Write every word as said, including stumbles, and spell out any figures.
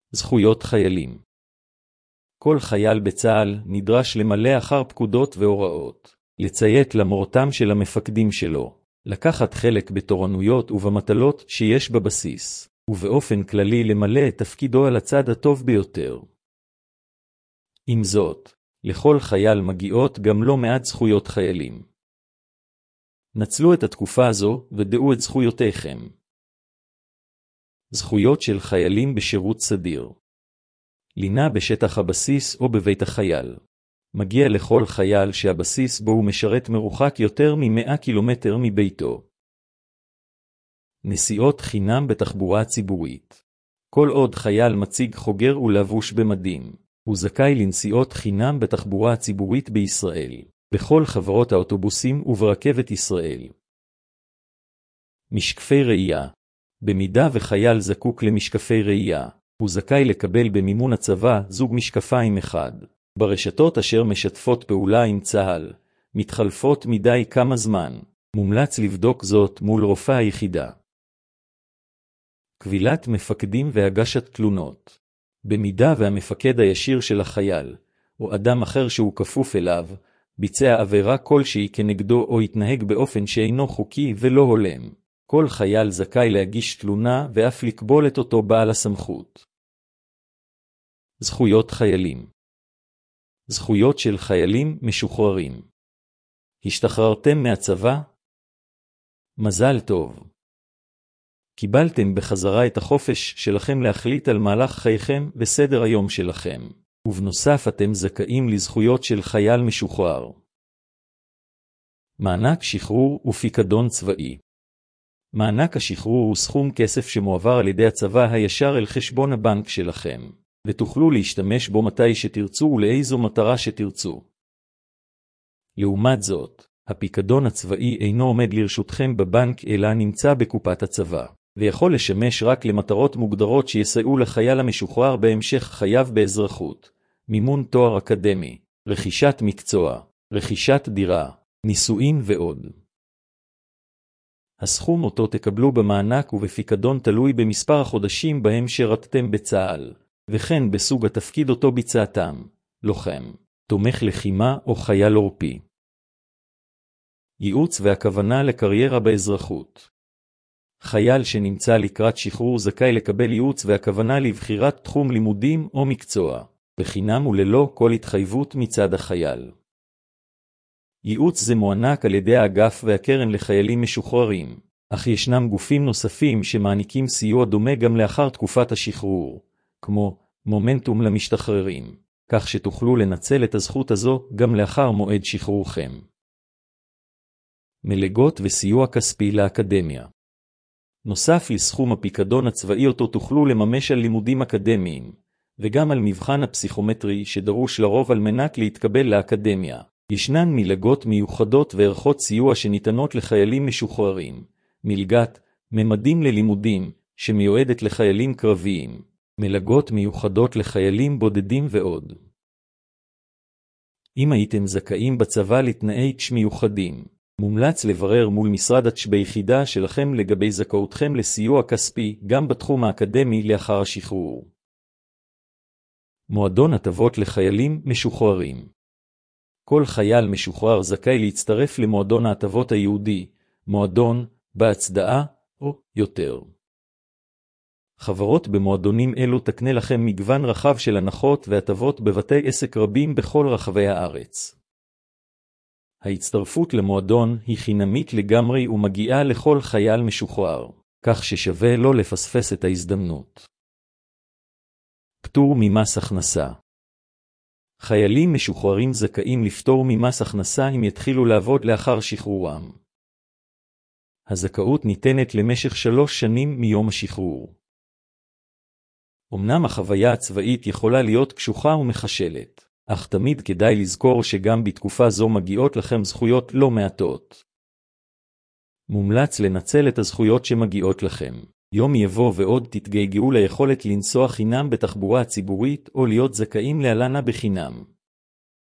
זכויות חיילים. כל חייל בצה"ל נדרש למלא אחר פקודות והוראות, לציית למורתם של המפקדים שלו, לקחת חלק בתורנויות ובמטלות שיש בבסיס, ובאופן כללי למלא את תפקידו על הצד הטוב ביותר. עם זאת, לכל חייל מגיעות גם לא מעט זכויות חיילים. נצלו את התקופה הזו ודעו את זכויותיכם. זכויות של חיילים בשירות סדיר. לינה בשטח הבסיס או בבית החייל. מגיע לכל חייל שהבסיס בו הוא משרת מרוחק יותר מ-מאה קילומטר מביתו. נסיעות חינם בתחבורה ציבורית. כל עוד חייל מציג חוגר ולבוש במדים, הוא זכאי לנסיעות חינם בתחבורה ציבורית בישראל, בכל חברות האוטובוסים וברכבת ישראל. משקפי ראייה. במידה וחייל זקוק למשקפי ראייה, הוא זכאי לקבל במימון הצבא זוג משקפיים אחד. ברשתות אשר משתפות פעולה עם צה"ל, מתחלפות מדי כמה זמן, מומלץ לבדוק זאת מול רופא היחידה. קבילת מפקדים והגשת תלונות. במידה והמפקד הישיר של החייל, או אדם אחר שהוא כפוף אליו, ביצע עבירה כלשהי כנגדו או התנהג באופן שאינו חוקי ולא הולם, כל חייל זכאי להגיש תלונה ואף לקבול את אותו בעל הסמכות. זכויות חיילים. זכויות של חיילים משוחררים. השתחררתם מהצבא? מזל טוב. קיבלתם בחזרה את החופש שלכם להחליט על מהלך חייכם וסדר היום שלכם, ובנוסף אתם זכאים לזכויות של חייל משוחרר. מענק שחרור ופיקדון צבאי. מענק השחרור הוא סכום כסף שמועבר על ידי הצבא הישר אל חשבון הבנק שלכם, ותוכלו להשתמש בו מתי שתרצו ולאיזו מטרה שתרצו. לעומת זאת, הפיקדון הצבאי אינו עומד לרשותכם בבנק אלא נמצא בקופת הצבא, ויכול לשמש רק למטרות מוגדרות שיסייעו לחייל המשוחרר בהמשך חייו באזרחות, מימון תואר אקדמי, רכישת מקצוע, רכישת דירה, נישואין ועוד. הסכום אותו תקבלו במענק ובפיקדון תלוי במספר החודשים בהם שירתתם בצה"ל, וכן בסוג התפקיד אותו ביצעתם, לוחם, תומך לחימה או חייל עורפי. ייעוץ והכוונה לקריירה באזרחות. חייל שנמצא לקראת שחרור זכאי לקבל ייעוץ והכוונה לבחירת תחום לימודים או מקצוע, בחינם וללא כל התחייבות מצד החייל. ייעוץ זה מוענק על ידי האגף והקרן לחיילים משוחררים, אך ישנם גופים נוספים שמעניקים סיוע דומה גם לאחר תקופת השחרור, כמו מומנטום למשתחררים, כך שתוכלו לנצל את הזכות הזו גם לאחר מועד שחרורכם. מלגות וסיוע כספי לאקדמיה. נוסף לסכום הפיקדון הצבאי אותו תוכלו לממש על לימודים אקדמיים, וגם על מבחן הפסיכומטרי שדרוש לרוב על מנת להתקבל לאקדמיה. ישנן מלגות מיוחדות וערכות סיוע שניתנות לחיילים משוחררים, מלגת ממדים ללימודים שמיועדת לחיילים קרביים, מלגות מיוחדות לחיילים בודדים ועוד. אם הייתם זכאים בצבא לתנאי תש מיוחדים, מומלץ לברר מול משרד התש ביחידה שלכם לגבי זכאותכם לסיוע כספי גם בתחום האקדמי לאחר השחרור. מועדון הטבות לחיילים משוחררים. כל חייל משוחרר זכאי להצטרף למועדון ההטבות היהודי, מועדון, בהצדעה, או יותר. חברות במועדונים אלו תקנה לכם מגוון רחב של הנחות והטבות בבתי עסק רבים בכל רחבי הארץ. ההצטרפות למועדון היא חינמית לגמרי ומגיעה לכל חייל משוחרר, כך ששווה לא לפספס את ההזדמנות. פטור ממס הכנסה. חיילים משוחררים זכאים לפטור ממס הכנסה אם יתחילו לעבוד לאחר שחרורם. הזכאות ניתנת למשך שלוש שנים מיום השחרור. אמנם החוויה הצבאית יכולה להיות קשוחה ומחשלת, אך תמיד כדאי לזכור שגם בתקופה זו מגיעות לכם זכויות לא מעטות. מומלץ לנצל את הזכויות שמגיעות לכם. יום יבוא ועוד תתגעגעו ליכולת לנסוע חינם בתחבורה הציבורית או להיות זכאים להלנה בחינם.